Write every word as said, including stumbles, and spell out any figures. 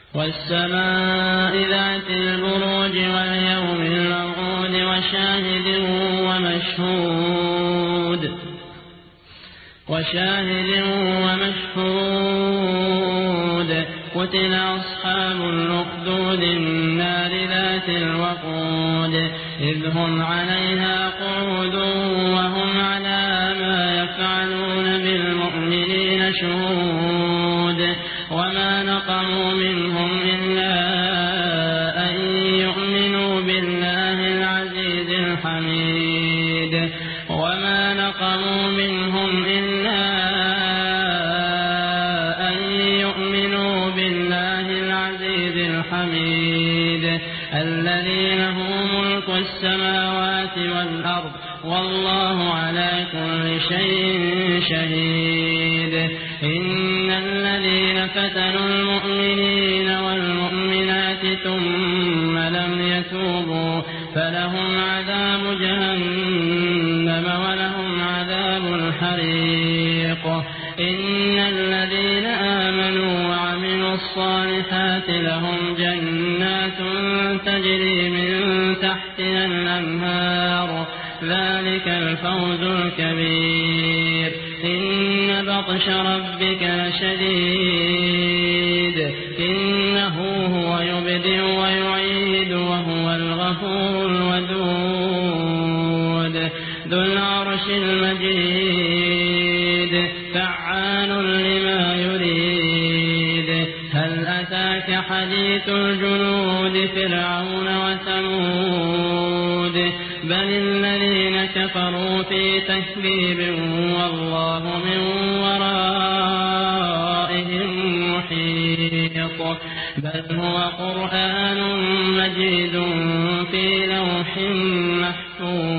والسماء ذات البروج واليوم الموعود وشاهد ومشهود وشاهد ومشهود قتل أصحاب الأخدود النار ذات الوقود إذ هم عليها قعود وهم على ما يفعلون بالمؤمنين شهود وما نقموا منهم إلا أن يؤمنوا بالله العزيز الحميد وما نقموا منهم إلا أن يؤمنوا بالله العزيز الحميد الذي له ملك السماوات والأرض والله على كل شيء شهيد إن الذين فتنوا المؤمنين والمؤمنات ثم لم يتوبوا فلهم عذاب جهنم ولهم عذاب الحريق إن الذين آمنوا وعملوا الصالحات لهم جنات تجري من تحتها الأنهار ذلك الفوز الكبير إن بطش ربك لشديد إنه هو يبدئ ويعيد وهو الغفور الودود ذو العرش المجيد فعال لما يريد هل أتاك حديث الجنود فرعون وثمود بل الذين كفروا في تكذيب والله من ورائهم محيط بل هو قرآن مجيد في لوح محفوظ